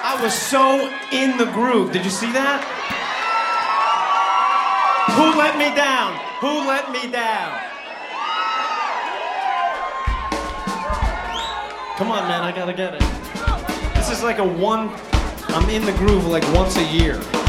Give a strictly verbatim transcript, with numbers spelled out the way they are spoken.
I was so in the groove. Did you see that? Who let me down? Who let me down? Come on, man, I gotta get it. This is like a one, I'm in the groove like once a year.